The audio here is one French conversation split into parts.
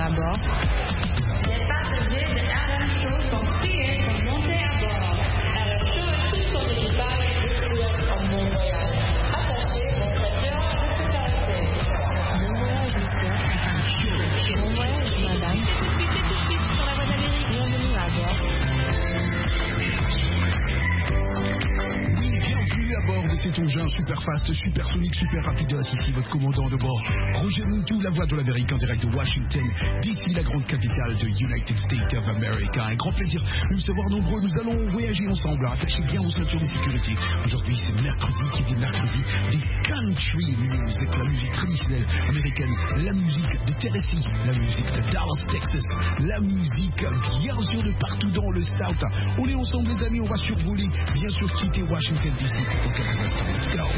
à bord. Les passagers de RM Show sont priés pour monter à bord. RM Show et tout son équipage vous souhaitent un bon voyage. Attachez vos ceintures de sécurité. Bon voyage, monsieur. Bon voyage, madame. Tout de suite, sur la voie d'Amérique. Bienvenue à bord. Oui, bienvenue à bord de cet engin super fast, super sonique, super rapide. Ici votre commandant de bord, Roger Moutou, la voix de l'Amérique en direct de Washington, d'ici la grande capitale de United States of America. Un grand plaisir de nous savoir nombreux. Nous allons voyager ensemble. Attachez bien vos ceintures de sécurité. Aujourd'hui, c'est mercredi, qui dit mercredi, des country music, la musique traditionnelle américaine, la musique de Tennessee, la musique de Dallas, Texas, la musique bien sûr de partout dans le South. On est ensemble les amis, on va survoler, bien sûr quitter Washington DC pour quelques instants. Let's go.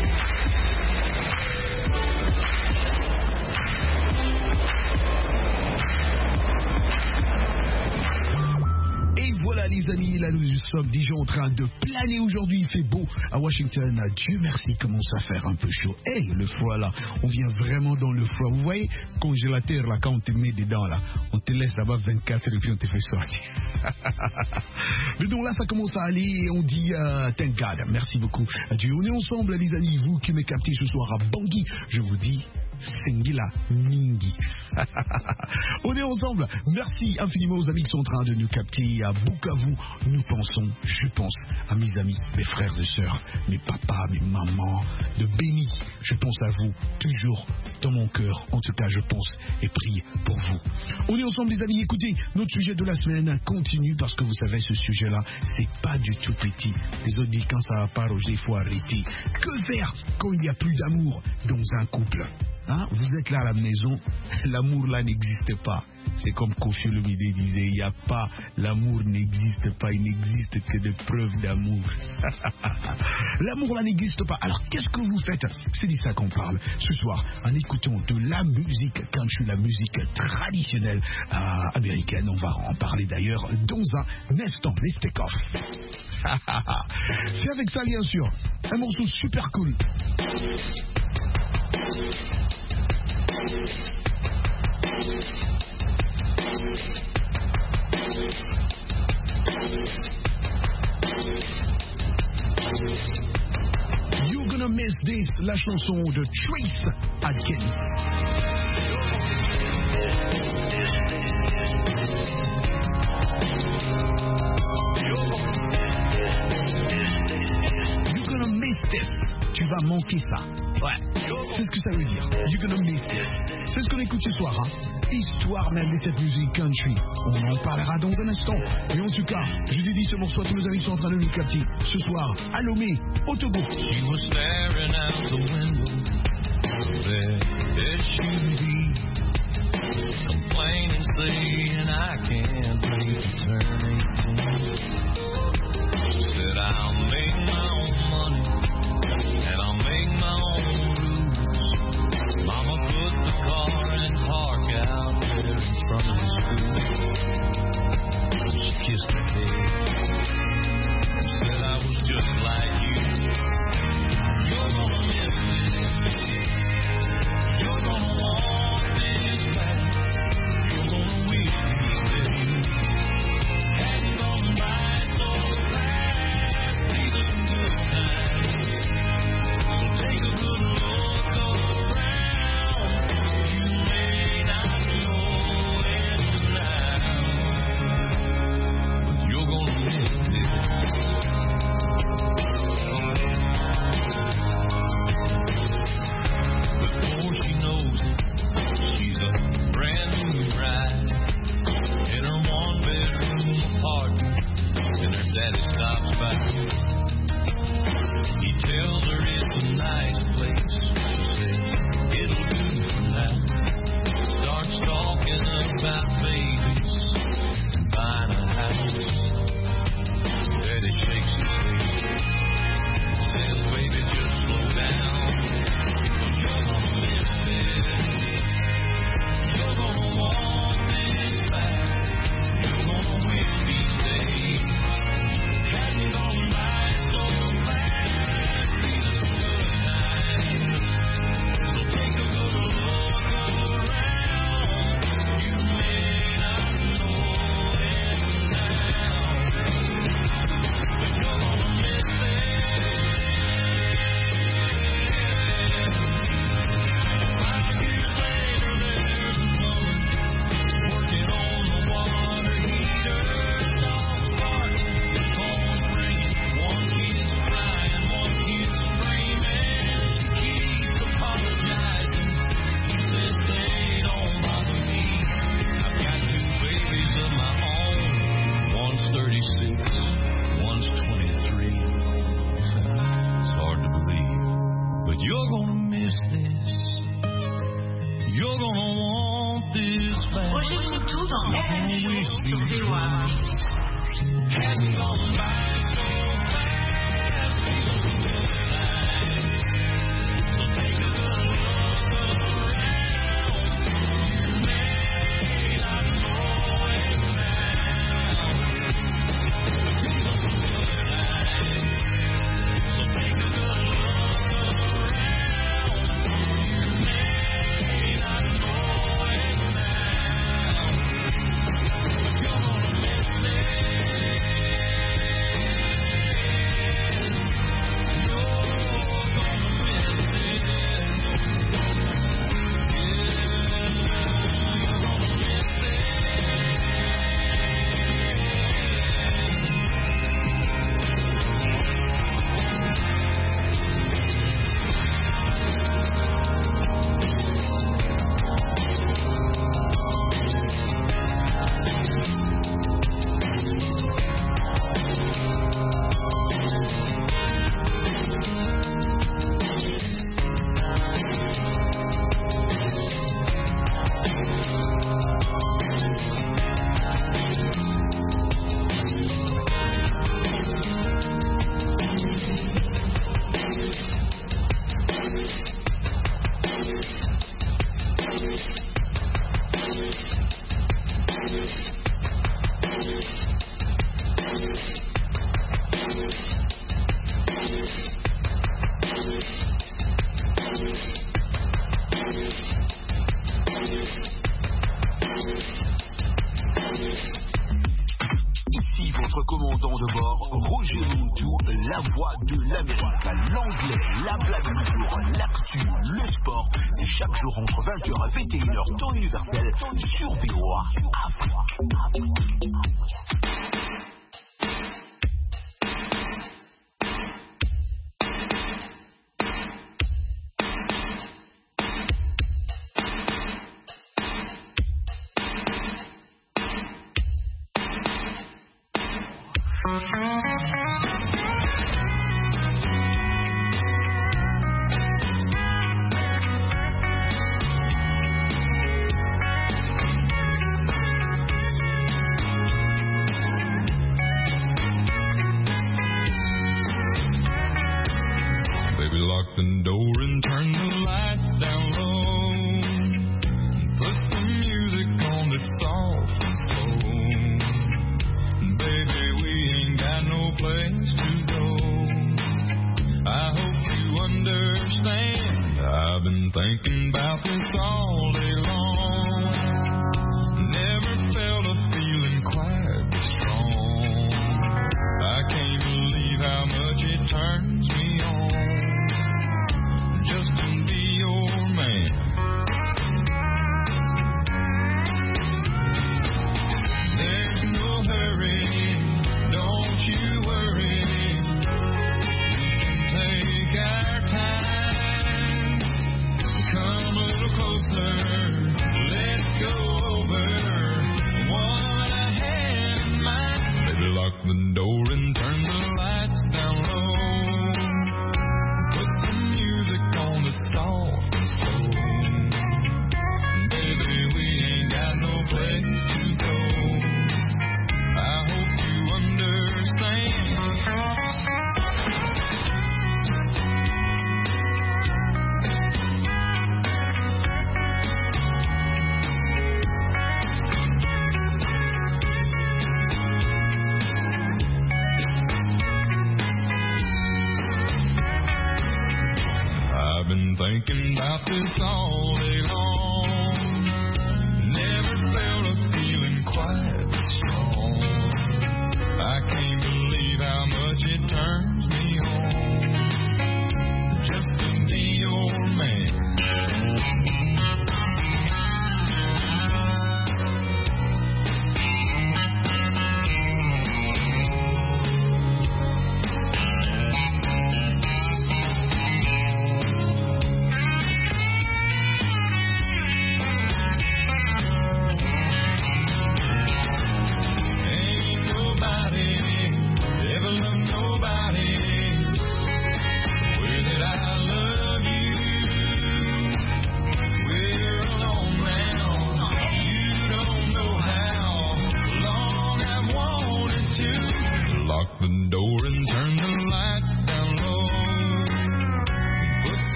Et voilà les amis, là nous sommes déjà en train de planer aujourd'hui, il fait beau à Washington, Dieu merci, commence à faire un peu chaud. Hey, le froid là, on vient vraiment dans le froid, vous voyez, congélateur là, quand on te met dedans là, on te laisse là-bas 24 et puis on te fait sortir. Mais donc là ça commence à aller et on dit thank God, merci beaucoup à Dieu. On est ensemble les amis, vous qui me captez ce soir à Bangui, je vous dis Sengila Mingi. On est ensemble. Merci infiniment aux amis qui sont en train de nous capter à Bukavu. Nous pensons, je pense à mes amis, mes frères et sœurs, mes papas, mes mamans de Béni. Je pense à vous toujours dans mon cœur. En tout cas, je pense et prie pour vous. On est ensemble les amis. Écoutez, notre sujet de la semaine continue parce que vous savez, ce sujet-là, c'est pas du tout petit. Les autres disent quand ça va pas, Roger, il faut arrêter. Que faire quand il n'y a plus d'amour dans un couple? Hein, vous êtes là à la maison, l'amour là n'existe pas. C'est comme Kofi Olomide disait, il n'y a pas, l'amour n'existe pas, il n'existe que des preuves d'amour. L'amour là n'existe pas. Alors qu'est-ce que vous faites? C'est de ça qu'on parle ce soir en écoutant de la musique country, la musique traditionnelle américaine. On va en parler d'ailleurs dans un instant. Let's take off. C'est avec ça bien sûr, un morceau super cool. You're gonna miss this, la chanson de Trace Adkins. You're gonna miss this. Tu vas manquer ça. Ouais, c'est ce que ça veut dire. You're gonna miss this. C'est ce qu'on écoute ce soir, hein. Histoire même de cette musique country. On en parlera dans un instant. Et en tout cas, je dédie ce morceau à tous nos amis qui sont en train de nous capter ce soir à Lomé, au Togo. She was staring out the window. There she be, complaining, saying I can't wait to turn 18. Said I'll make my own money and I'll make my own rules. Mama put the car in park out there in front of the school. She kissed her head, said I was just like you. You're gonna miss this. You're gonna want this back. You're gonna wish these days. And you're gonna buy so chaud dans RMC sur VOA. Ici votre commandant de bord, Roger Montou, la voix de l'Amérique, l'anglais, la blague du jour, l'actu, le sport. C'est chaque jour entre 20h et 21h, temps universel, sur VOA Afrique.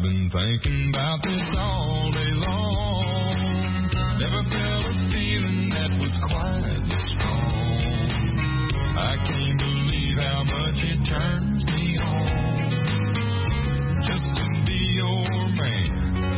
I've been thinking about this all day long. Never felt a feeling that was quite this strong. I can't believe how much it turns me on just to be your man.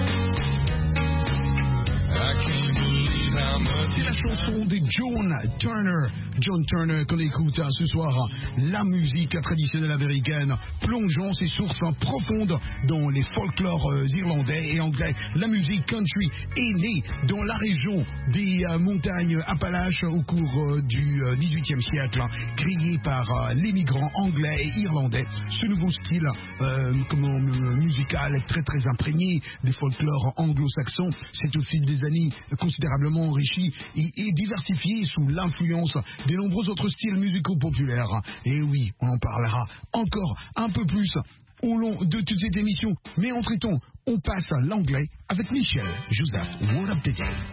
I can't believe how much. C'est la chanson de John Turner. John Turner qu'on écoute ce soir. La musique traditionnelle américaine plongeant ses sources profondes dans les folklores irlandais et anglais. La musique country est née dans la région des montagnes Appalaches au cours du XVIIIe siècle, créée par les migrants anglais et irlandais. Ce nouveau style musical est très très imprégné des folklores anglo-saxons. C'est au fil des années considérablement enrichi et diversifié sous l'influence des nombreux autres styles musicaux populaires. Et oui, on en parlera encore un peu plus au long de toute cette émission. Mais entre-temps, on passe à l'anglais avec Michel Joseph, Word of the Day.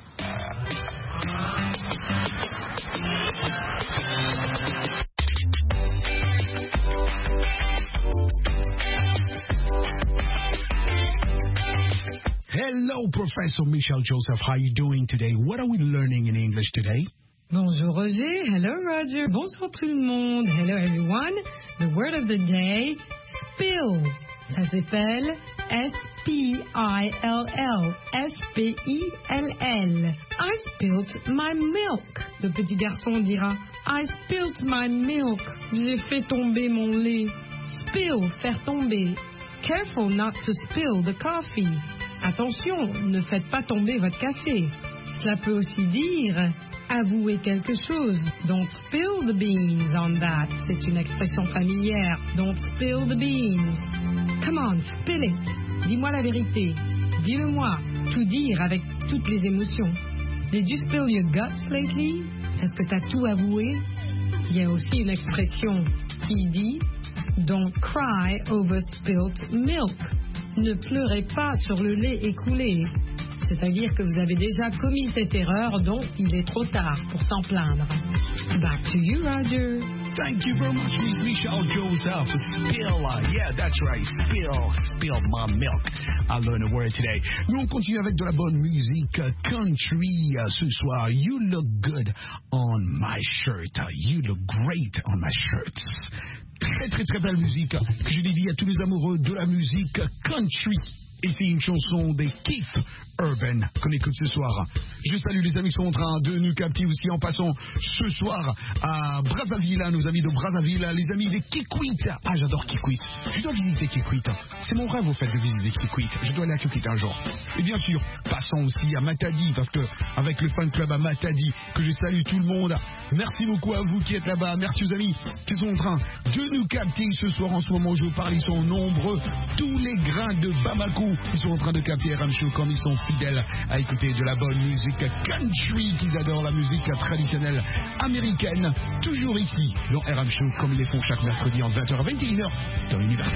Hello, Professor Michel Joseph. How are you doing today? What are we learning in English today? Bonjour Roger. Hello Roger. Bonjour tout le monde. Hello everyone. The word of the day, spill. Ça s'appelle S-P-I-L-L. S-P-I-L-L. I spilt my milk. Le petit garçon dira I spilt my milk. J'ai fait tomber mon lait. Spill, faire tomber. Careful not to spill the coffee. Attention, ne faites pas tomber votre café. Cela peut aussi dire avouer quelque chose. Don't spill the beans on that. C'est une expression familière. Don't spill the beans. Come on, spill it. Dis-moi la vérité. Dis-le-moi. Tout dire avec toutes les émotions. Did you spill your guts lately? Est-ce que tu as tout avoué? Il y a aussi une expression qui dit don't cry over spilt milk. Ne pleurez pas sur le lait écoulé. C'est-à-dire que vous avez déjà commis cette erreur, donc il est trop tard pour s'en plaindre. Back to you, Roger. Thank you very much, Michel Joseph. Spill, yeah, that's right. Spill my milk. I learned a word today. Nous, on continue avec de la bonne musique country ce soir. You look good on my shirt. You look great on my shirt. Très très très belle musique que je dédie à tous les amoureux de la musique country. Et c'est une chanson des Keith Urban qu'on écoute ce soir. Je salue les amis qui sont en train de nous capter aussi en passant ce soir à Brazzaville, nos amis de Brazzaville, les amis des Kikwit. Ah, j'adore Kikwit. Je dois visiter Kikwit. C'est mon rêve au fait de visiter Kikwit. Je dois aller à Kikwit un jour. Et bien sûr, passons aussi à Matadi, parce que avec le fan club à Matadi, que je salue tout le monde. Merci beaucoup à vous qui êtes là-bas. Merci aux amis qui sont en train de nous capter ce soir. En ce moment, je vous parle, ils sont nombreux. Tous les grains de Bamako, ils sont en train de capter RM Show comme ils sont fidèles à écouter de la bonne musique country, qu'ils adorent la musique traditionnelle américaine. Toujours ici, dans RM Show, comme ils les font chaque mercredi en 20h à 21h dans l'univers.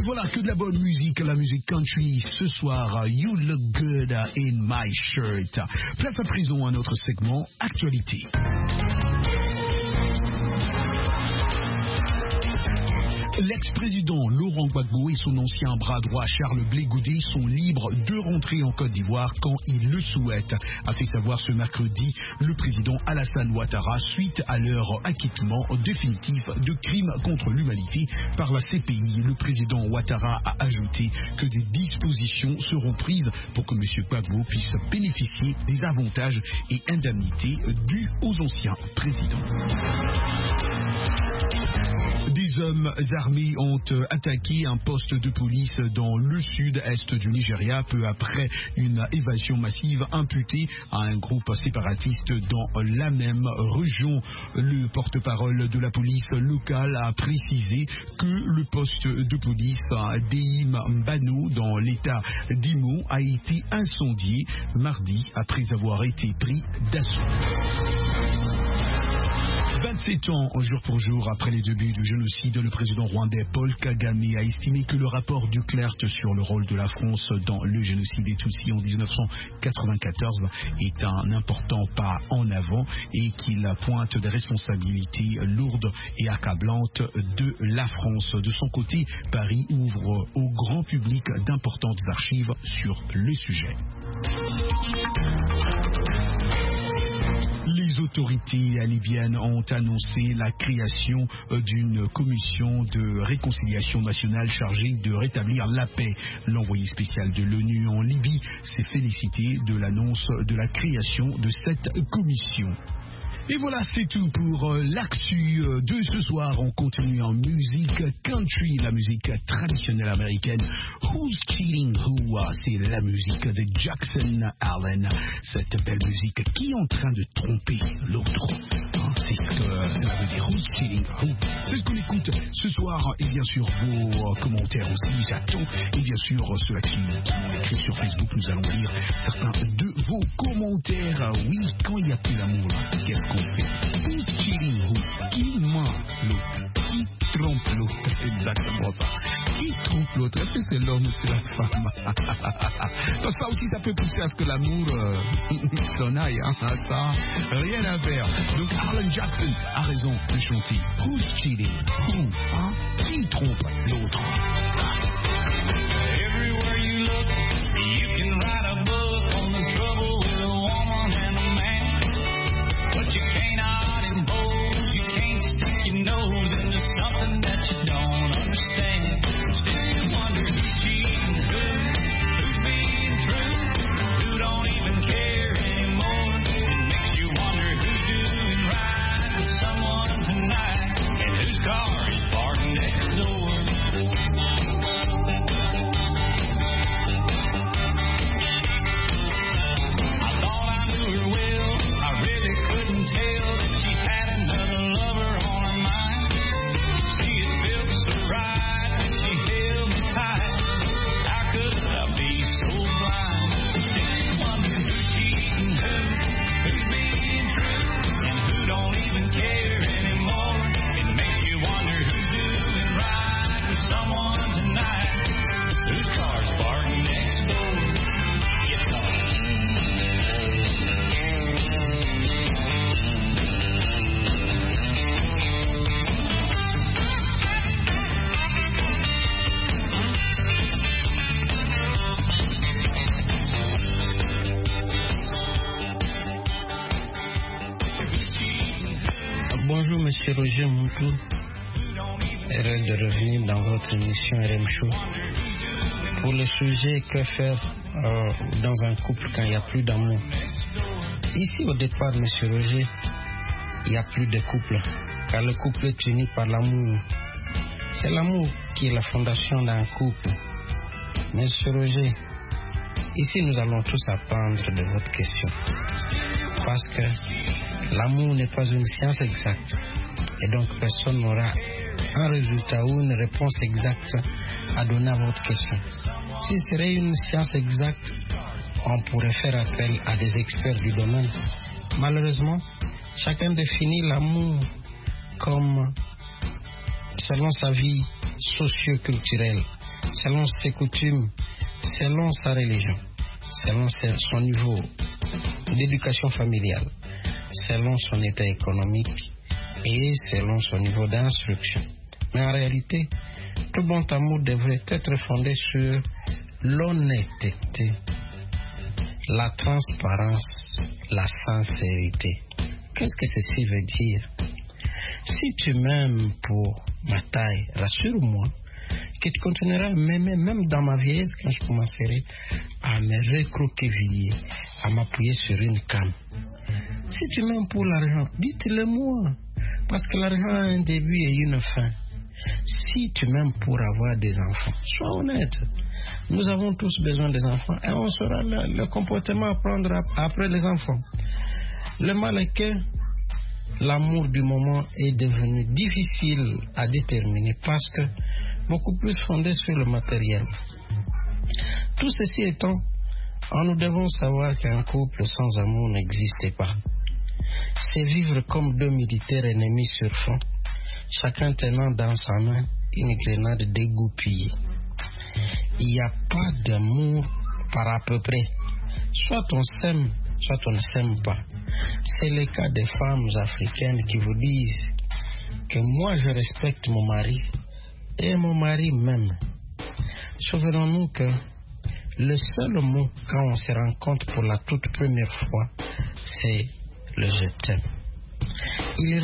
voilà, que de la bonne musique, la musique country. Ce soir, You Look Good in My Shirt. Place à présent à notre segment Actualité. L'ex-président Laurent Gbagbo et son ancien bras droit Charles Blé Goudé sont libres de rentrer en Côte d'Ivoire quand ils le souhaitent, a fait savoir ce mercredi le président Alassane Ouattara suite à leur acquittement définitif de crimes contre l'humanité par la CPI. Le président Ouattara a ajouté que des dispositions seront prises pour que M. Gbagbo puisse bénéficier des avantages et indemnités dus aux anciens présidents. Des hommes armés ont attaqué un poste de police dans le sud-est du Nigeria peu après une évasion massive imputée à un groupe séparatiste dans la même région. Le porte-parole de la police locale a précisé que le poste de police d'Eim Mbano dans l'état d'Imo a été incendié mardi après avoir été pris d'assaut. 27 ans, jour pour jour, après les débuts du génocide, le président rwandais Paul Kagame a estimé que le rapport Duclerc sur le rôle de la France dans le génocide des Tutsis en 1994 est un important pas en avant et qu'il pointe des responsabilités lourdes et accablantes de la France. De son côté, Paris ouvre au grand public d'importantes archives sur le sujet. Les autorités libyennes ont annoncé la création d'une commission de réconciliation nationale chargée de rétablir la paix. L'envoyé spécial de l'ONU en Libye s'est félicité de l'annonce de la création de cette commission. Et voilà, c'est tout pour l'actu de ce soir. On continue en musique country, la musique traditionnelle américaine. Who's Cheating Who? C'est la musique de Jackson Allen. Cette belle musique qui est en train de tromper l'autre. C'est ce que ça veut dire. Who's Cheating Who? C'est ce qu'on écoute ce soir. Et bien sûr, vos commentaires aussi, j'attends. Et bien sûr, ceux-là qui m'ont écrit sur Facebook, nous allons lire certains de vos commentaires. Oui, quand il n'y a plus d'amour, qu'est-ce qu'on fait? Who's cheating who? Qui ment l'autre? Qui trompe l'autre? Exactement ça. Qui trompe l'autre? Est-ce que c'est l'homme ou c'est la femme? Parce que ça aussi, ça peut pousser à ce que l'amour s'en aille. Ça, rien à faire. Donc, Alan Jackson a raison de chanter. Who's cheating who? Qui trompe l'autre? Everywhere you look, you can write a book on the trouble with a woman and a man. But you cannot impose, you can't stick your nose into something that you don't understand. Still you wonder who's cheating who's being true, who don't even care anymore. It makes you wonder who's doing right with someone tonight, and whose car is parked next door. Bonjour Monsieur Roger Moutou, heureux de revenir dans votre émission RM Show. Pour le sujet que faire dans un couple quand il n'y a plus d'amour. Ici au départ Monsieur Roger, il n'y a plus de couple, car le couple est uni par l'amour. C'est l'amour qui est la fondation d'un couple. Monsieur Roger, ici nous allons tous apprendre de votre question. Parce que l'amour n'est pas une science exacte. Et donc personne n'aura un résultat ou une réponse exacte à donner à votre question. Si ce serait une science exacte, on pourrait faire appel à des experts du domaine. Malheureusement, chacun définit l'amour comme selon sa vie socio-culturelle. selon ses coutumes, selon sa religion, selon son niveau d'éducation familiale, selon son état économique et selon son niveau d'instruction. Mais en réalité, tout bon amour devrait être fondé sur l'honnêteté, la transparence, la sincérité. Qu'est-ce que ceci veut dire? Si tu m'aimes pour ma taille, rassure-moi que tu continueras à m'aimer même dans ma vieillesse quand je commencerai à me recroqueviller, à m'appuyer sur une canne. Si tu m'aimes pour l'argent, dites-le-moi, parce que l'argent a un début et une fin. Si tu m'aimes pour avoir des enfants, sois honnête. Nous avons tous besoin des enfants et on saura le comportement à prendre après les enfants. Le mal est que l'amour du moment est devenu difficile à déterminer parce que beaucoup plus fondé sur le matériel. Tout ceci étant, nous devons savoir qu'un couple sans amour n'existe pas. C'est vivre comme deux militaires ennemis sur front, chacun tenant dans sa main une grenade dégoupillée. Il n'y a pas d'amour par à peu près. Soit on s'aime, soit on ne s'aime pas. C'est le cas des femmes africaines qui vous disent que moi je respecte mon mari et mon mari m'aime. Souvenons-nous que le seul mot quand on se rencontre pour la toute première fois, c'est le je t'aime. Le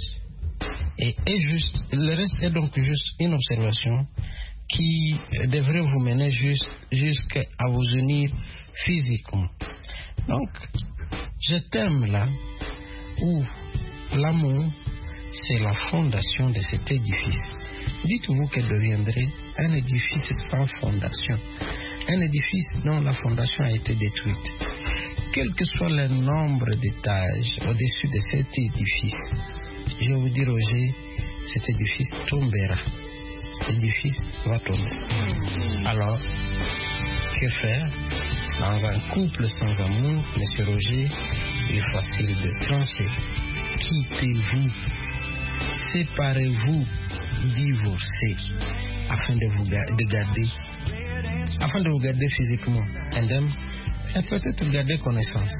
reste est donc juste une observation qui devrait vous mener jusqu'à vous unir physiquement. Donc, je t'aime là, où l'amour, c'est la fondation de cet édifice. Dites-vous qu'elle deviendrait un édifice sans fondation, un édifice dont la fondation a été détruite. Quel que soit le nombre d'étages au-dessus de cet édifice, je vous dis, Roger, cet édifice tombera. Cet édifice va tomber. Alors, que faire? Dans un couple sans amour, Monsieur Roger, il est facile de trancher. Quittez-vous, séparez-vous, divorcez, afin de vous garder physiquement indemne et peut-être garder connaissance.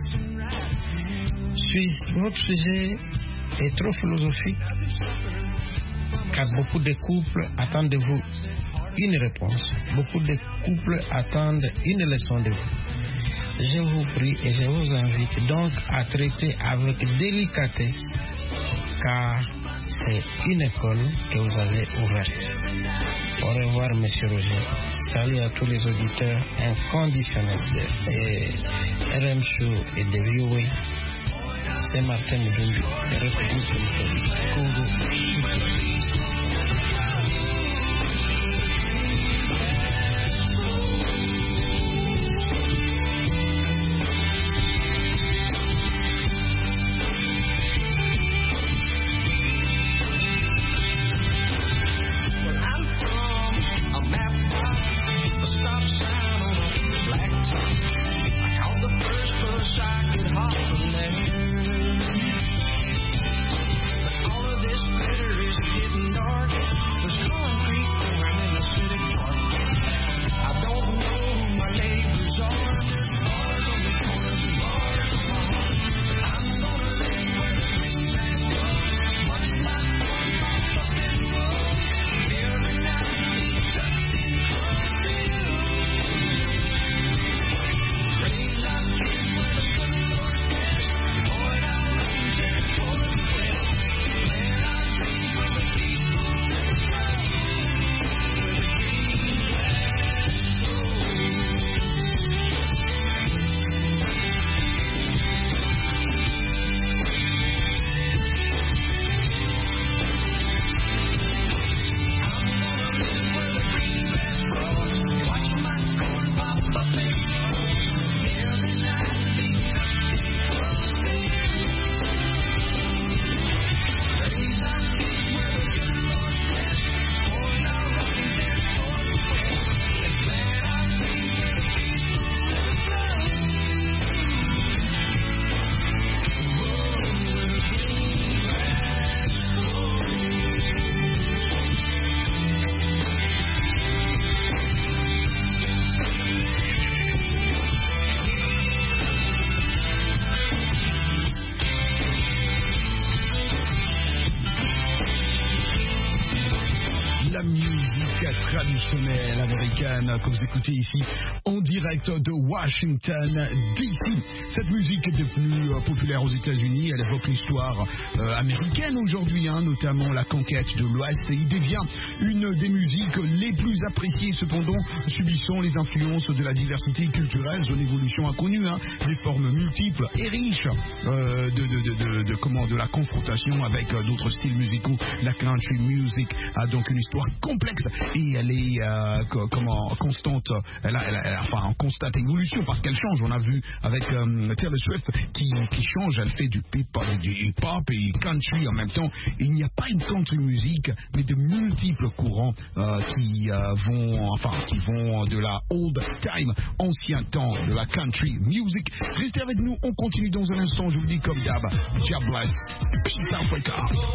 Votre sujet est trop philosophique, car beaucoup de couples attendent de vous une réponse. Beaucoup de couples attendent une leçon de vous. Je vous prie et je vous invite donc à traiter avec délicatesse, car c'est une école que vous avez ouverte. Au revoir, Monsieur Roger. Salut à tous les auditeurs inconditionnels de RM Show et de VOA. C'est Martin Mudumbi, République du Congo. All of this glitter is getting dark. traditionnelle américaine que vous écoutez ici en direct de Washington DC. Cette musique est devenue populaire aux États-Unis. Elle évoque l'histoire américaine aujourd'hui, notamment la conquête de l'Ouest. Il devient une des musiques les plus appréciées, cependant subissant les influences de la diversité culturelle, son évolution inconnue, des formes multiples et riches de la confrontation avec d'autres styles musicaux. La country music a donc une histoire complexe et elle est constante. Elle a en constante évolution parce qu'elle change. On a vu avec Taylor Swift qui change. Elle fait du hip-hop et country en même temps. Il n'y a pas une country music, mais de multiples courants qui vont de la old time, ancien temps, de la country music. Restez avec nous, on continue dans un instant. Je vous dis comme d'hab, God bless, peace Africa.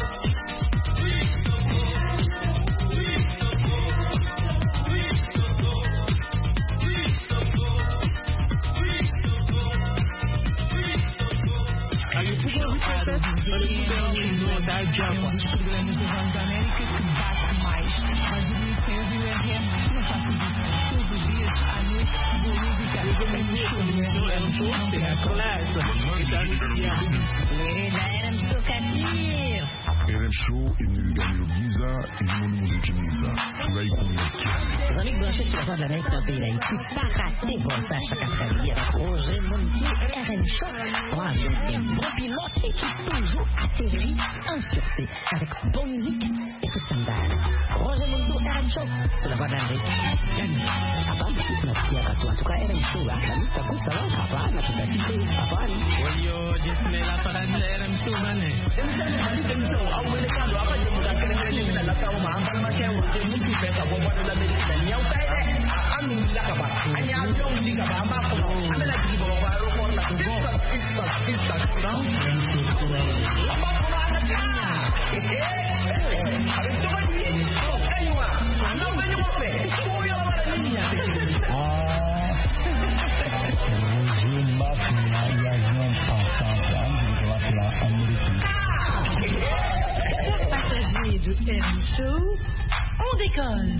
RM Show est venu gagner le Bouza et du monde musique Bouza. Tu vas y connaître. Les amis branchés sur la voie de l'Amérique dans le pays d'Haïti, pas rater votre tâche chaque après-midi avec Roger Mountou et RM Show. On a des bons pilotes et qui toujours atterrit en sûreté avec bonne musique et tout standard. Roger Mountou et RM Show sur la voie de l'Amérique. Apa, notre pierre à toi. En tout cas, RM Show, la liste à coup, ça va, apa, la toute la vie, apa, Yo, disme la parade de RM Show, mané. De RM Show, on décolle.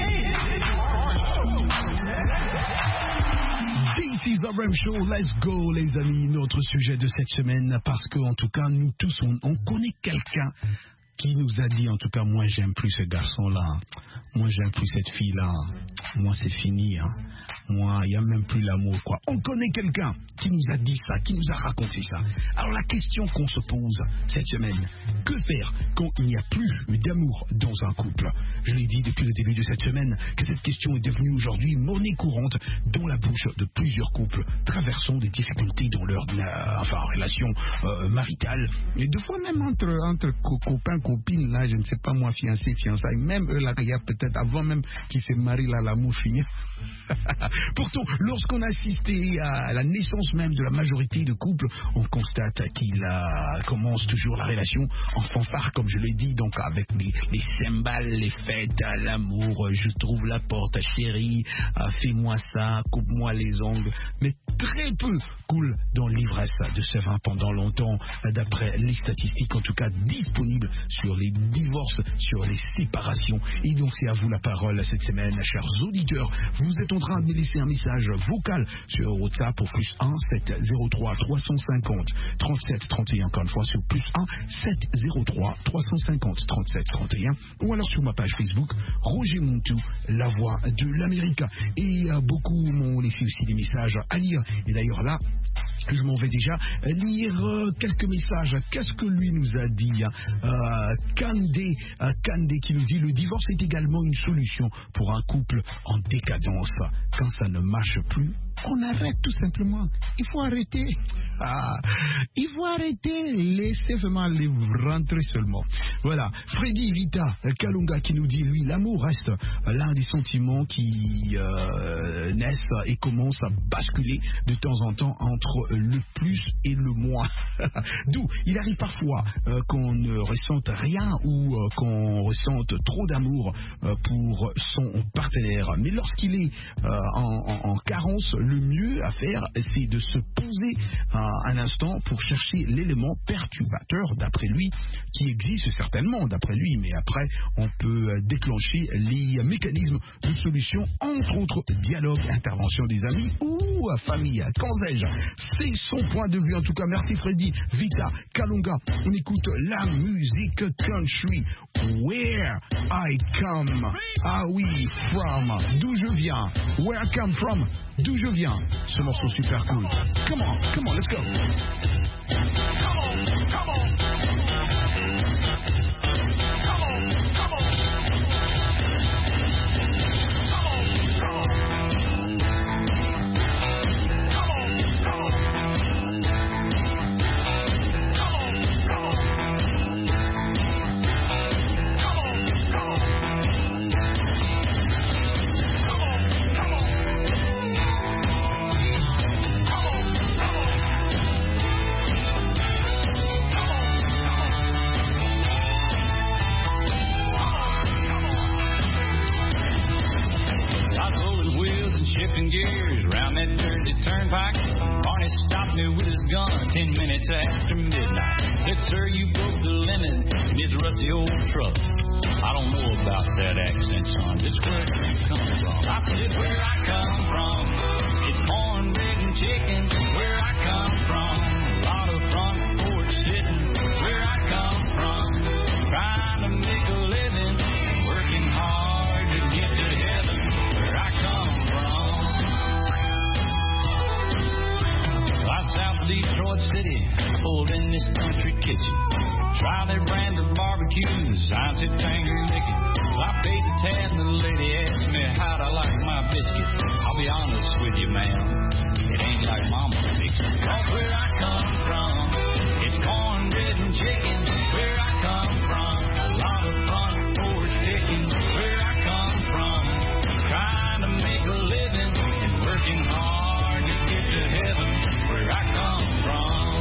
This is the RM Show, let's go les amis, notre sujet de cette semaine, parce que en tout cas nous tous on connaît quelqu'un qui nous a dit, en tout cas moi j'aime plus ce garçon-là, moi j'aime plus cette fille-là, moi c'est fini, moi il n'y a même plus l'amour quoi. On connaît quelqu'un qui nous a dit ça, qui nous a raconté ça. Alors la question qu'on se pose cette semaine, que faire quand il n'y a plus d'amour dans un couple? Je l'ai dit depuis le début de cette semaine que cette question est devenue aujourd'hui monnaie courante dans la bouche de plusieurs couples traversant des difficultés dans leur relation maritale, et deux fois même entre copains, copines, là je ne sais pas moi, fiancés, fiançailles, même eux là, il y a peut-être avant même qu'ils se marient là, l'amour finit. Pourtant, lorsqu'on a assisté à la naissance même de la majorité de couples, on constate qu'il commence toujours la relation en fanfare, comme je l'ai dit, donc avec les cymbales, les fêtes, l'amour, je trouve la porte, chérie, fais-moi ça, coupe-moi les ongles, mais très peu coule dans l'ivresse de ce vin pendant longtemps, d'après les statistiques en tout cas disponibles sur les divorces, sur les séparations. Et donc c'est à vous la parole cette semaine, chers auditeurs. Vous êtes en train de me laisser un message vocal sur WhatsApp au +1 703 350 37 31, encore une fois sur +1 703 350 37 31, ou alors sur ma page Facebook Roger Mountou, la voix de l'Amérique. Et beaucoup m'ont laissé aussi des messages à lire, et d'ailleurs là je m'en vais déjà lire quelques messages. Qu'est-ce que lui nous a dit Kandé qui nous dit: le divorce est également une solution pour un couple en décadence. Quand ça ne marche plus, on arrête tout simplement. Il faut arrêter. Il faut arrêter. Laissez vraiment les rentrer seulement. Voilà. Freddy Vita Kalunga qui nous dit: lui, l'amour reste l'un des sentiments qui naissent et commencent à basculer de temps en temps entre le plus et le moins. D'où il arrive parfois qu'on ne ressente rien ou qu'on ressente trop d'amour pour son partenaire. Mais lorsqu'il est en carence, le mieux à faire, c'est de se poser un instant pour chercher l'élément perturbateur, d'après lui, qui existe certainement, d'après lui, mais après, on peut déclencher les mécanismes de solution, entre autres, dialogue, intervention des amis ou famille. Qu'en sais-je? C'est son point de vue. En tout cas, merci Freddy, Vita, Kalunga. On écoute la musique country. Where I come. Ah oui, from. D'où je viens. Where I come from. D'où je viens. Ce morceau super cool. Come on, let's go. Come on, come on. Turnpike. Barney stopped me with his gun 10 minutes after midnight. Said, sir, you broke the limit in this rusty old truck. I don't know about that accent, son. Just where you come from. I said, where I come from. It's cornbread and chicken. Where I come from. A lot of front porch sitting. Where I come from. Trying to make a living. Working hard to get to heaven. Where I come from. South Detroit City, pulled in this country kitchen. Try their brand of barbecues, I said finger licking. I paid the tab and the lady asked me how'd I like my biscuit. I'll be honest with you, ma'am, it ain't like mama's fixin'. Cause where I come from, it's cornbread and chicken. Where I come from, a lot of front porch picking. Where I come from, trying to make a living and working hard to get to heaven. Where I come from.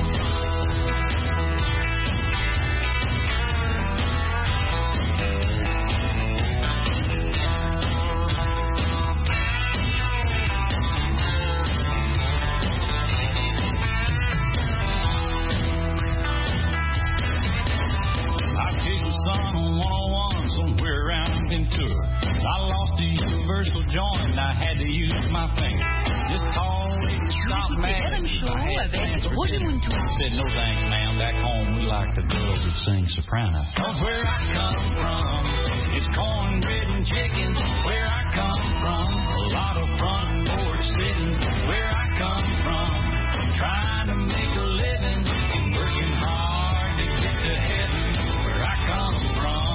I killed the sun on 101 somewhere around Ventura. I lost the universal joint and I had to use my finger. Just call it stop match. Said no thanks, ma'am. Back home we like the girls that sing soprano. Cause where I come from, it's cornbread and chicken. Where I come from, a lot of front porch sitting. Where I come from, trying to make a living and working hard to get to heaven. Where I come from.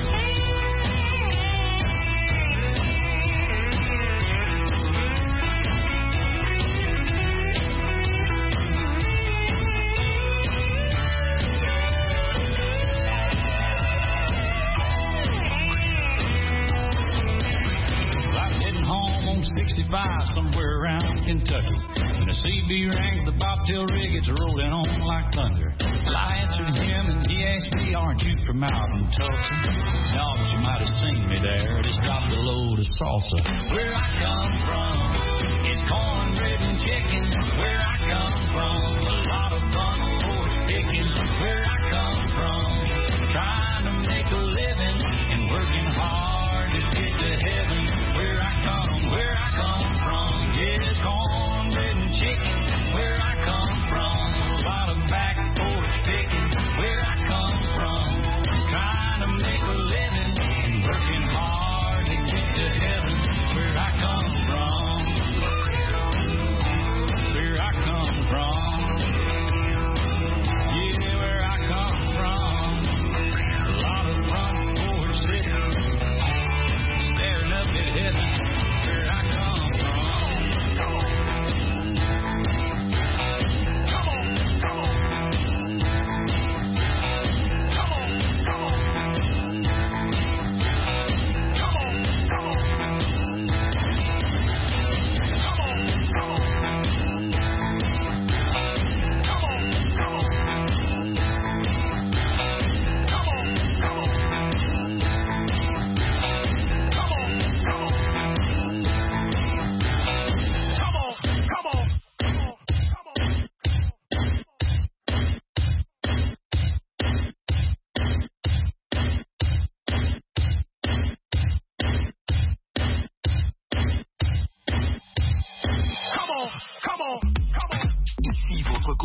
Somewhere around Kentucky. When the CB rang, the bobtail rig, it's rolling on like thunder. Well, I answered him and he asked me, aren't you from out in Tulsa? No, but you might have seen me there. Just dropped a load of salsa. Where I come from, it's cornbread and chicken. Where I come from, a lot of fun porch picking. Where I come from, trying to make a living and working hard to get to heaven. Where I come from, yes, cornbread and chicken. Where I come from, a lot of back porch picking. Where I come from, trying to make a living and working hard to get to heaven. Where I come from, where I come from.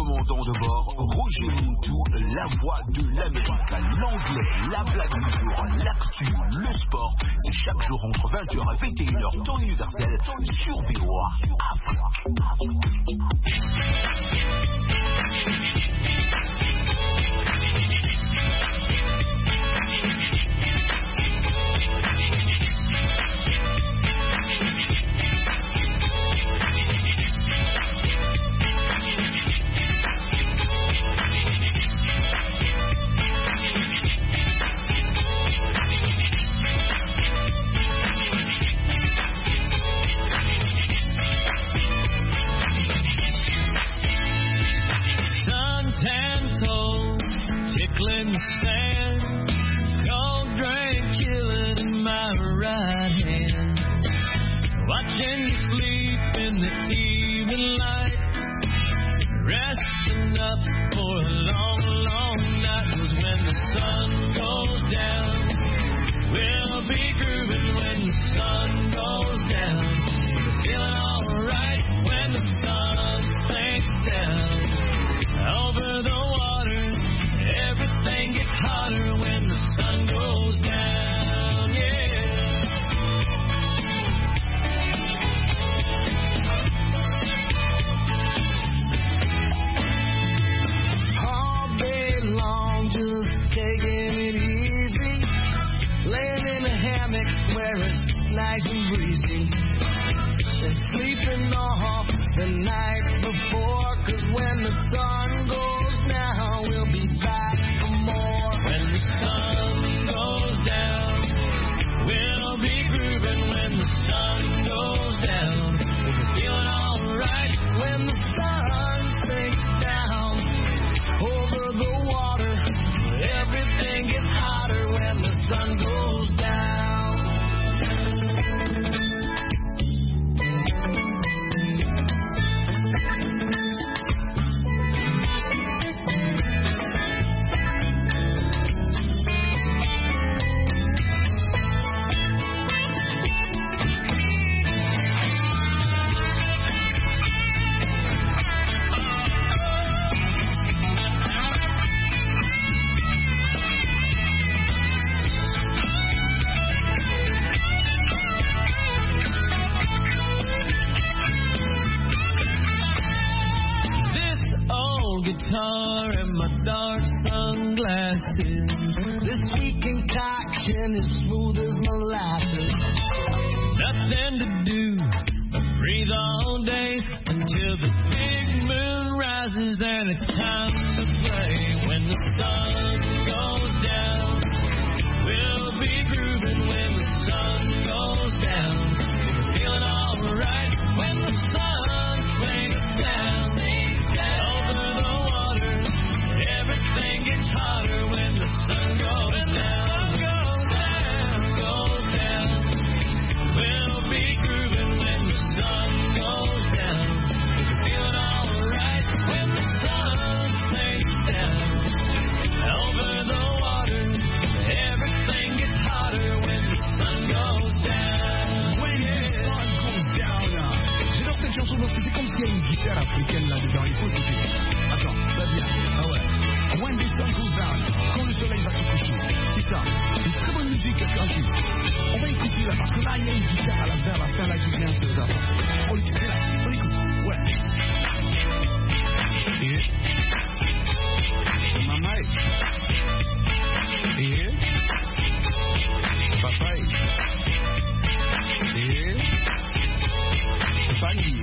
commandant de bord, Roger Moutou, la voix de l'Amérique, l'anglais, la blague du jour, l'actu, le sport. C'est chaque jour entre 20h et 21h, temps universel, sur VOA Afrique. Tickling the sand, cold drink chilling in my right hand, watching you sleep in the evening light, resting up for a long, long night. 'Cause when the sun goes down, we'll be grooving when the sun goes down, feeling alright when the sun sinks down over the everything gets hotter when the sun goes down, yeah. All day long, just taking it easy, laying in a hammock where it's nice and breezy, and sleeping off the night before. 'Cause when the sun goes down, we'll be back for more. When the sun goes down, we'll be grooving. When the sun goes down, we'll be feeling alright. When the sun sinks down over the water, everything gets hotter when the sun goes down. Guitar and my dark sunglasses, this sweet concoction is smooth as molasses. Nothing to do but breathe all day until the big moon rises and it's time to play. When the sun goes down, we'll be grooving. When the sun goes down, we're feeling alright. When the sun sinks down everything gets hotter when the sun goes down. Goes down. We'll be grooving when the sun goes down. We're feeling alright when the sun sinks down over the water. Everything gets hotter when the sun goes down. When the sun goes down. J'adore cette chanson parce que c'est comme s'il y a une guitare africaine là-dedans. Il faut écouter. Attends, ça vient. Ah ouais. When the sun goes down, quand le soleil va se coucher, c'est ça, une très bonne musique tranquille. On va écouter là, parce que là, il y a une guitare à la fin là qui vient se faire. On l'écoute, là, on écoute, ouais. Et maman, et papa, et famille.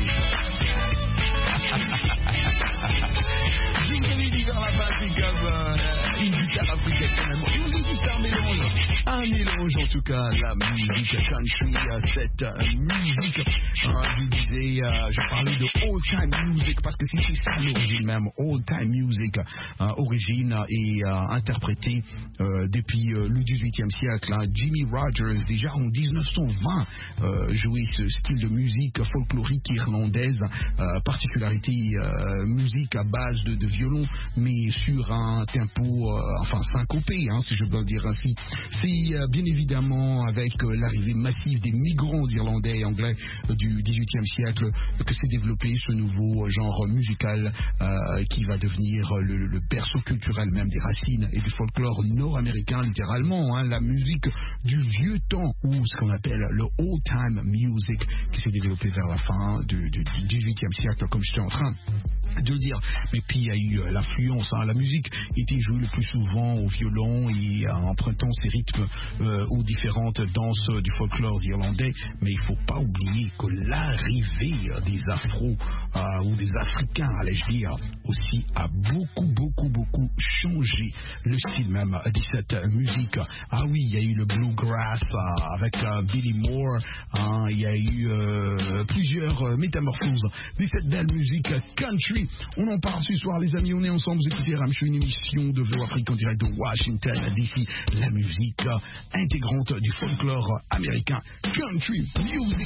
Une guitare africaine quand même. Et vous avez un mélange en tout cas, la musique country, cette musique, je disais, je parlais de old time music parce que c'est ça l'origine même, old time music, origine et interprétée depuis le 18e siècle. Jimmy Rogers, déjà en 1920, jouait ce style de musique folklorique irlandaise, particularité musique à base de violon, mais sur un tempo, syncopé, si je peux dire ainsi. C'est bien évidemment évidemment avec l'arrivée massive des migrants irlandais et anglais du XVIIIe siècle que s'est développé ce nouveau genre musical qui va devenir le berceau culturel même des racines et du folklore nord-américain littéralement, hein, la musique du vieux temps ou ce qu'on appelle le old time music qui s'est développé vers la fin du XVIIIe siècle comme j'étais en train de le dire. Mais puis il y a eu l'influence, hein. La musique était jouée le plus souvent au violon et empruntant ses rythmes aux différentes danses du folklore irlandais, mais il ne faut pas oublier que l'arrivée des afros ou des africains, allais-je dire, aussi a beaucoup changé le style même de cette musique. Ah oui, il y a eu le bluegrass avec Billy Moore, hein, il y a eu plusieurs métamorphoses de cette belle musique country. On en parle ce soir les amis, on est ensemble, vous écoutez Ram Show, une émission de Flow Afrique en direct de Washington DC, la musique intégrante du folklore américain, country music.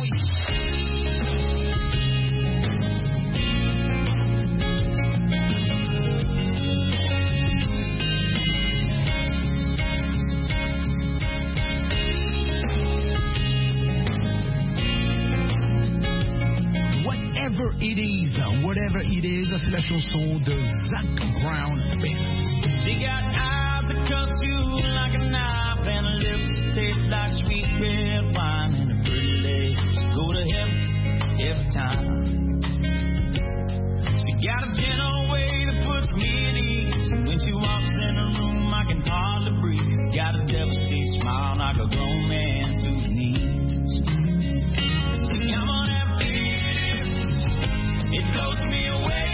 Whatever it is, c'est la chanson de Zac Brown Band. She got eyes that cut you like a knife and lips that taste like sweet red wine and a pretty leg. Go to heaven every time. She got a gentle way to put me at ease. When she walks in the room, I can hardly breathe. Got a devastating smile like a grown man to his knees. So come on and it blows me away.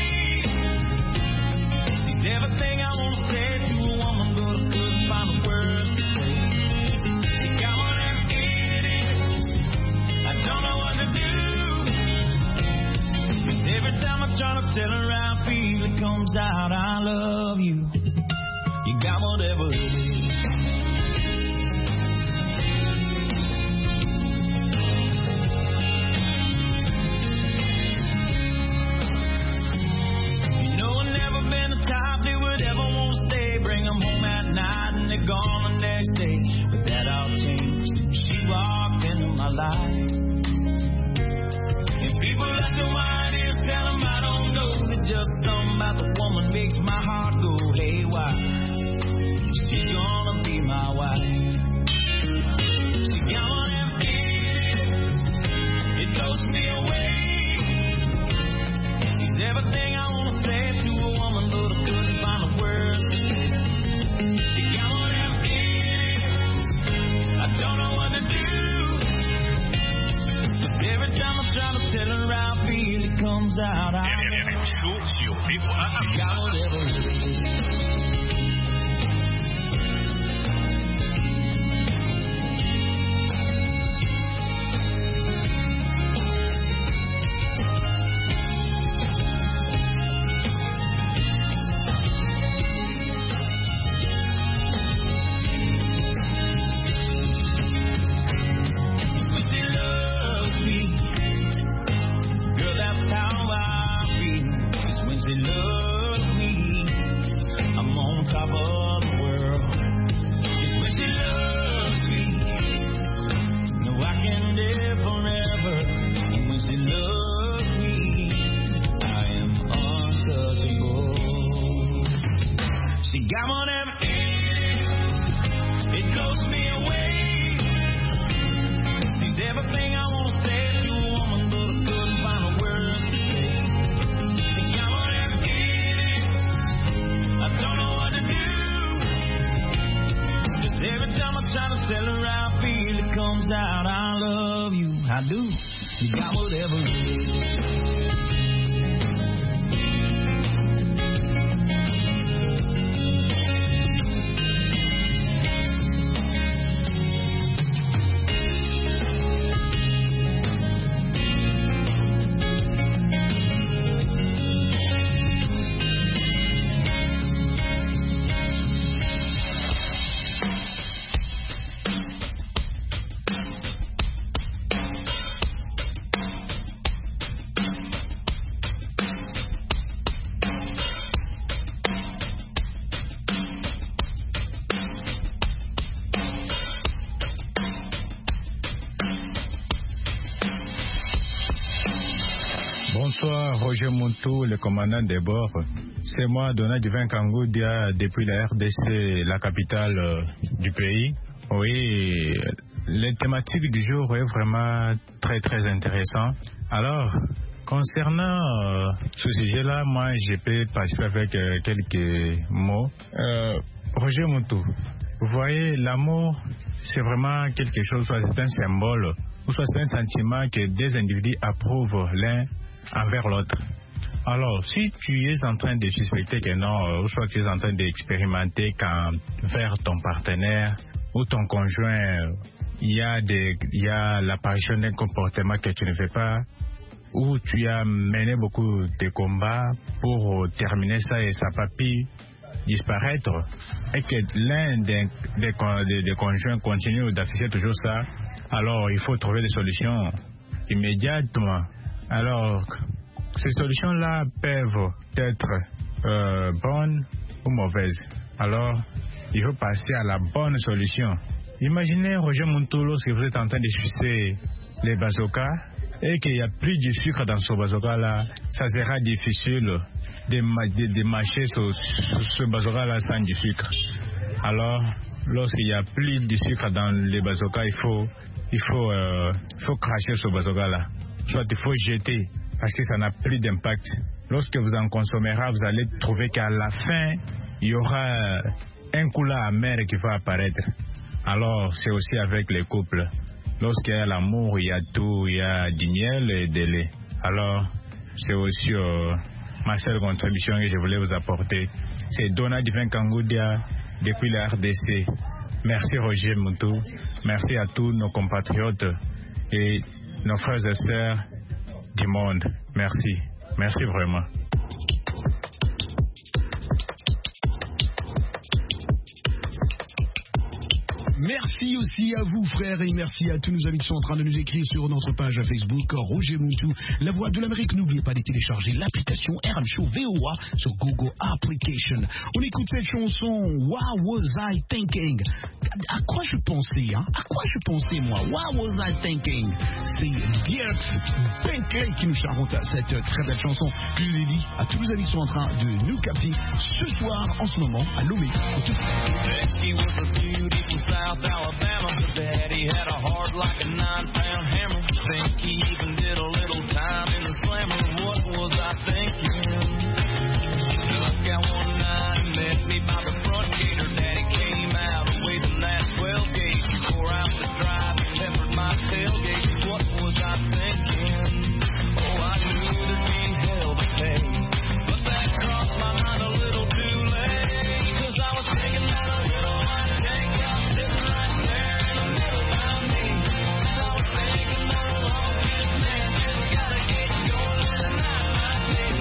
It's everything I want to say to a woman, but I couldn't find the words to say. So come on and get it. I don't know what to do. 'Cause every time I try to tell her I feel it comes out, I love you. You got whatever it is. Gone the next day, but that all changed. She walked into my life. And people ask me why it is, tell them I don't know. It's just something about the woman makes my heart go haywire. She's gonna be my wife. She got on them feelings, it blows me away. It's everything I wanna say to a woman, but I couldn't find the words to say. She got on them feelings, I don't know what to do. But every time I try to tell her I feel it comes out. I got whatever it is. Bonsoir, Roger Montou, le commandant des bords. C'est moi, Donald Divin Kangoudia, depuis la RDC, la capitale du pays. Oui, les thématiques du jour est vraiment très très intéressant. Alors, concernant ce sujet-là, moi, je peux participer avec quelques mots. Roger Montou, vous voyez, l'amour, c'est vraiment quelque chose, soit c'est un symbole, ou soit c'est un sentiment que des individus approuvent l'un envers l'autre. Alors, si tu es en train de suspecter que non, ou soit tu es en train d'expérimenter qu'envers ton partenaire ou ton conjoint, il y a l'apparition d'un comportement que tu ne fais pas, ou tu as mené beaucoup de combats pour terminer ça et ça n'a pas pu disparaître, et que l'un des conjoints continue d'afficher toujours ça, alors il faut trouver des solutions immédiatement. Alors, ces solutions-là peuvent être bonnes ou mauvaises. Alors, il faut passer à la bonne solution. Imaginez, Roger Montou, lorsque vous êtes en train de sucer les bazookas et qu'il n'y a plus de sucre dans ce bazooka-là, ça sera difficile de mâcher ce bazooka-là sans du sucre. Alors, lorsqu'il n'y a plus de sucre dans les bazookas, il faut cracher ce bazooka-là. Soit il faut jeter, parce que ça n'a plus d'impact. Lorsque vous en consommerez, vous allez trouver qu'à la fin, il y aura un coulant amer qui va apparaître. Alors, c'est aussi avec les couples. Lorsqu'il y a l'amour, il y a tout, il y a du miel et du lait. Alors, c'est aussi ma seule contribution que je voulais vous apporter. C'est Donald Divin Kangoudia depuis la RDC. Merci Roger Montou. Merci à tous nos compatriotes et nos frères et sœurs du monde. Merci. Merci vraiment. Merci aussi à vous, frères, et merci à tous nos amis qui sont en train de nous écrire sur notre page Facebook Roger Montou, la voix de l'Amérique. N'oubliez pas de télécharger l'application RM Show VOA sur Google Application. On écoute cette chanson What Was I Thinking? À quoi je pensais, hein? À quoi je pensais, moi? What Was I Thinking? C'est Dirk Bentley qui nous chante cette très belle chanson. Je l'ai dit à tous nos amis qui sont en train de nous capter ce soir, en ce moment, à Lomé. South Alabama, her daddy had a heart like a 9-pound hammer. Think he even did a little time in the slammer. What was I thinking? Look out one night and met me by the front gate. Her daddy came out waving that 12 gauge. Tore out the drive and peppered my tailgate. What was I thinking? Oh, I knew there'd be hell to pay, but that crossed my mind a little too late. 'Cause I was thinking that a little white tank top sitting right there in the middle by me. I was thinking that a long-haired man just gotta get going and the night might take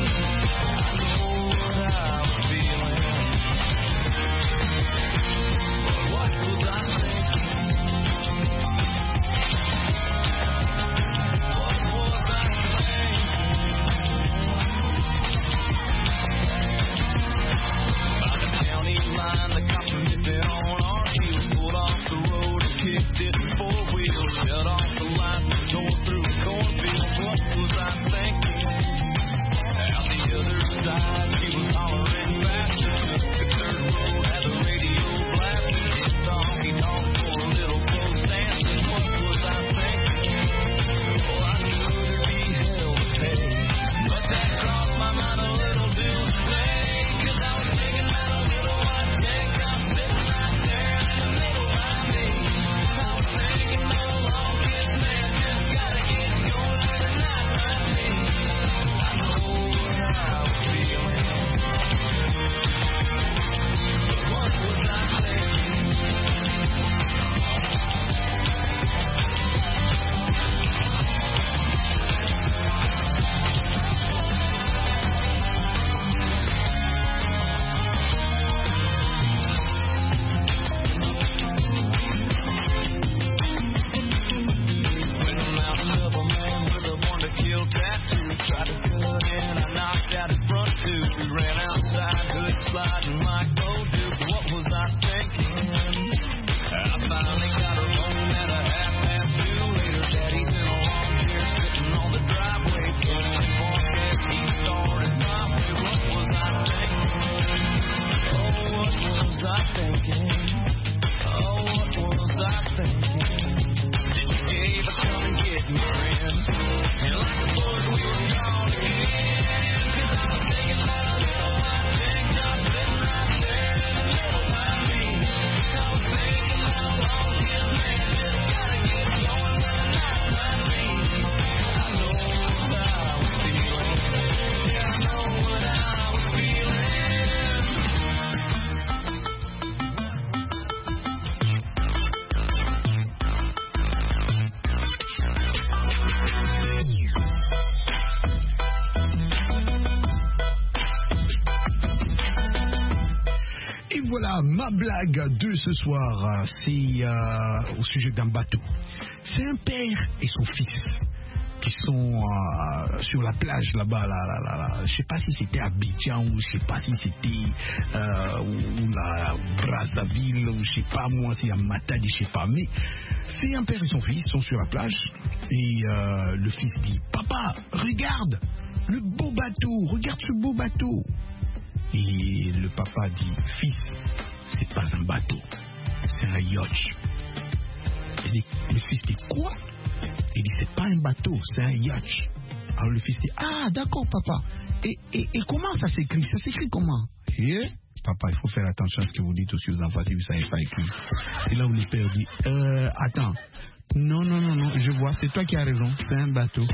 voilà, ma blague de ce soir, c'est au sujet d'un bateau. C'est un père et son fils qui sont sur la plage là-bas. Je sais pas si c'était Abidjan ou je sais pas si c'était ou la Brazzaville ou je sais pas moi, c'est à Matadi, je sais pas. Mais c'est un père et son fils sont sur la plage et le fils dit « Papa, regarde le beau bateau, regarde ce beau bateau ». Et le papa dit « Fils, c'est pas un bateau, c'est un yacht ». Le fils dit « Quoi ?» Il dit c'est pas un bateau, c'est un yacht. Alors le fils dit ah d'accord papa. Et comment ça s'écrit? Ça s'écrit comment? Papa, il faut faire attention à ce que vous dites aussi aux enfants si vous ne savez pas écrire. Et là où le père dit attends, non, je vois, c'est toi qui as raison, c'est un bateau.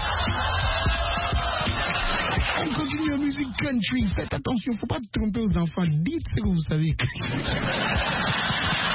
On continue la musique country. Faites attention, il ne faut pas te tromper aux enfants. Dites ce que vous savez écrire.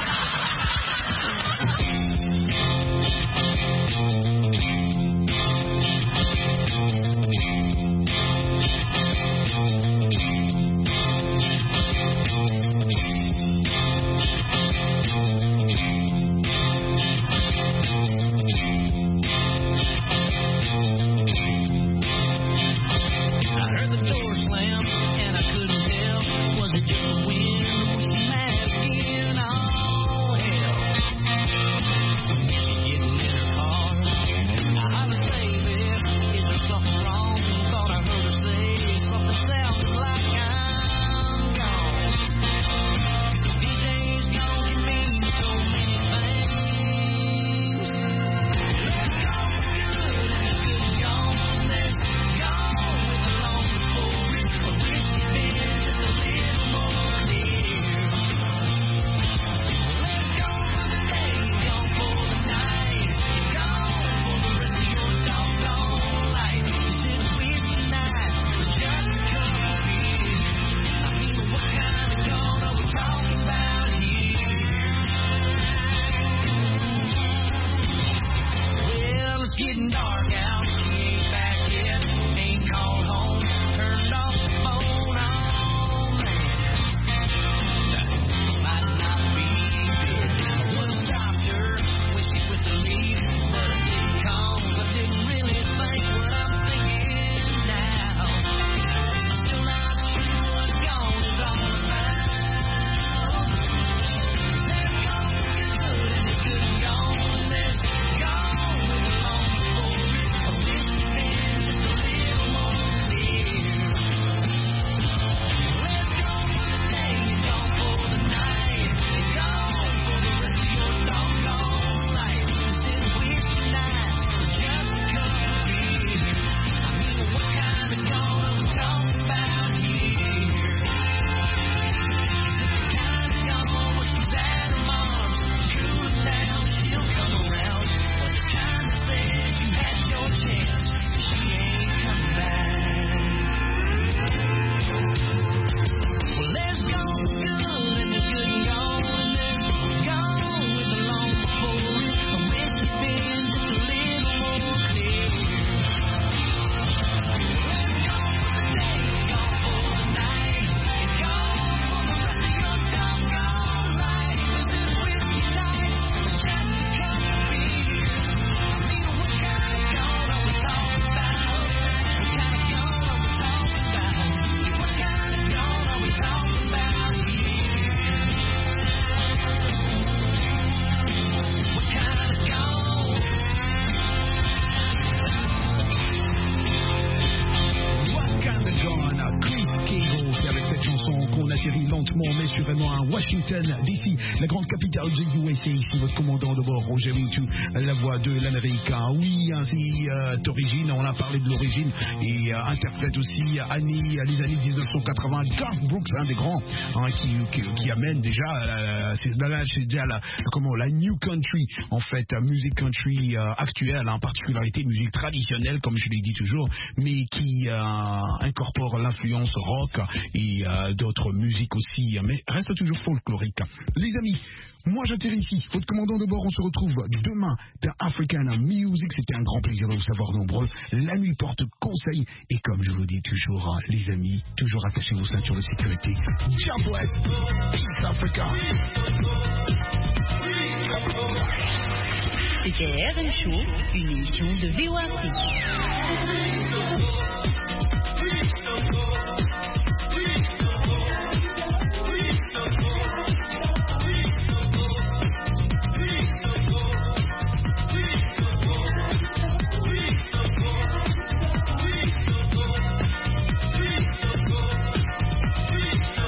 Washington DC, la grande capitale de USA. Ici votre commandant de bord, Roger Wintou, la voix de l'Amérique. Oui, c'est d'origine, on a parlé de l'origine, et interprète aussi Annie, les années 1980, Garth Brooks, un des grands, qui amène déjà, c'est déjà la new country, en fait, musique country actuelle, en particularité musique traditionnelle, comme je l'ai dit toujours, mais qui incorpore l'influence rock et d'autres musiques musique aussi, mais reste toujours folklorique. Les amis, moi j'atterris ici. Votre commandant de bord, on se retrouve demain dans African Music. C'était un grand plaisir de vous savoir nombreux. La nuit porte conseil. Et comme je vous dis toujours, les amis, toujours attachez vos ceintures de sécurité. Jump West, Peace Africa. C'était RM Show, une émission de VOA.